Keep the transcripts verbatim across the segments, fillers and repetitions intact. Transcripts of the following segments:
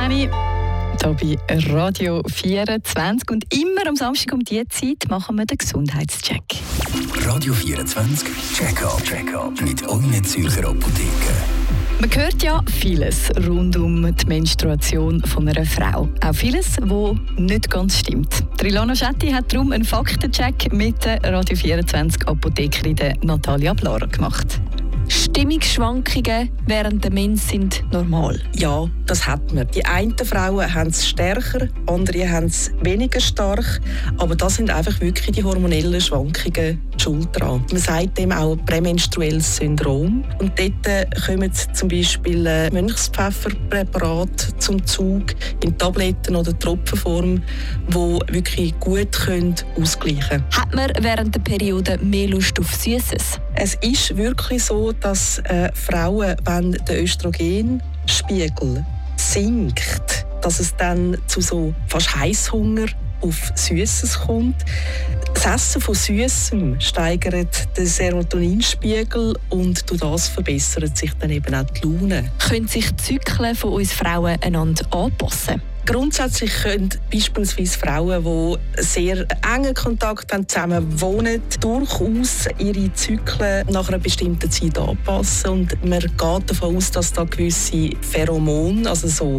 zehn Uhr. Hier bei Radio vierundzwanzig. Und immer am Samstag um diese Zeit machen wir den Gesundheitscheck. Radio vierundzwanzig Check-up. Check-up mit euren Zürcher Apotheken. Man hört ja vieles rund um die Menstruation von einer Frau. Auch vieles, was nicht ganz stimmt. Ilona Schetti hat darum einen Faktencheck mit der Radio vierundzwanzig Apothekerin Natalia Blara gemacht. Stimmungsschwankungen während der Mens sind normal. Ja, das hat man. Die einen Frauen haben es stärker, andere haben es weniger stark. Aber das sind einfach wirklich die hormonellen Schwankungen die schuld dran. Man sagt dem auch prämenstruelles Syndrom. Und dort kommen zum Beispiel Mönchspfefferpräparate zum Zug in Tabletten- oder Tropfenform, die wirklich gut können ausgleichen können. Hat man während der Periode mehr Lust auf Süßes? Es ist wirklich so, dass äh, Frauen, wenn der Östrogenspiegel sinkt, dass es dann zu so fast Heisshunger auf Süßes kommt. Das Essen von Süßem steigert den Serotoninspiegel und durch das verbessert sich dann eben auch die Laune. Können sich die Zyklen von uns Frauen einander anpassen? Grundsätzlich können beispielsweise Frauen, die sehr engen Kontakt haben, zusammen wohnen, durchaus ihre Zyklen nach einer bestimmten Zeit anpassen. Und man geht davon aus, dass da gewisse Pheromone, also so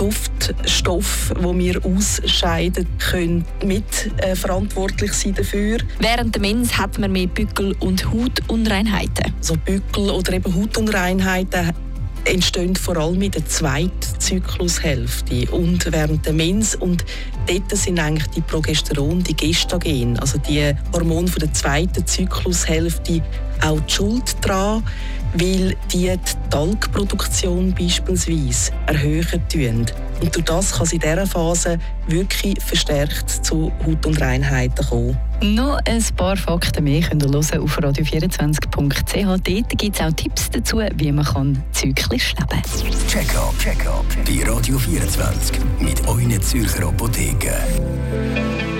Duftstoffe, die wir ausscheiden, können mit äh, verantwortlich sein dafür. Während der Mens hat man mehr Pickel und Hautunreinheiten. So Pickel oder eben Hautunreinheiten entstehen vor allem in der zweiten Zyklushälfte und während der Mens. Und dort sind eigentlich die Progesteron, die Gestagen, also die Hormone von der zweiten Zyklushälfte, auch die Schuld daran, weil die die Talgproduktion beispielsweise erhöhen tun. Und durch das kann es in dieser Phase wirklich verstärkt zu Hautunreinheiten kommen. Noch ein paar Fakten mehr könnt ihr hören auf radio vierundzwanzig punkt c h. Dort gibt es auch Tipps dazu, wie man zyklisch leben kann. Check-up, Check-up bei Radio vierundzwanzig mit euren Zürcher Apotheken.